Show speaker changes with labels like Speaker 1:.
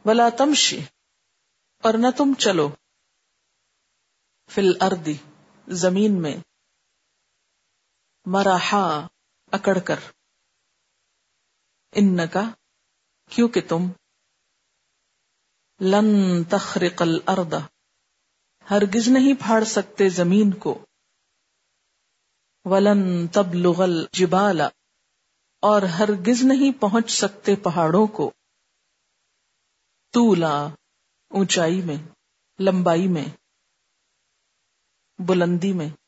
Speaker 1: वला तमशी, और न तुम चलो, फिल अर्दी, जमीन में, मराहा, अकड़कर, इन्नका, क्योंकि तुम, लन तखरिकल अर्दा, हरगिज नहीं फाड़ सकते जमीन को, वलन तबलुगल जिबाला, और हरगिज नहीं पहुंच सकते पहाड़ों को, तूला, ऊंचाई में, लंबाई में, बुलंदी में।